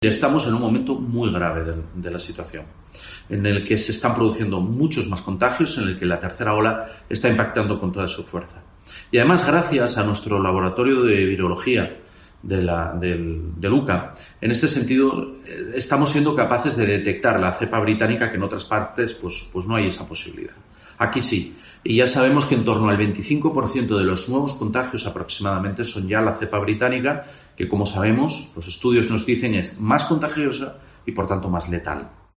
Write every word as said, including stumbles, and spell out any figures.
Estamos en un momento muy grave de, de la situación, en el que se están produciendo muchos más contagios, en el que la tercera ola está impactando con toda su fuerza. Y además, gracias a nuestro laboratorio de virología de la, del, del U C A, en este sentido estamos siendo capaces de detectar la cepa británica, que en otras partes pues, pues no hay esa posibilidad. Aquí sí, y ya sabemos que en torno al veinticinco por ciento de los nuevos contagios aproximadamente son ya la cepa británica, que como sabemos, los estudios nos dicen es más contagiosa y por tanto más letal.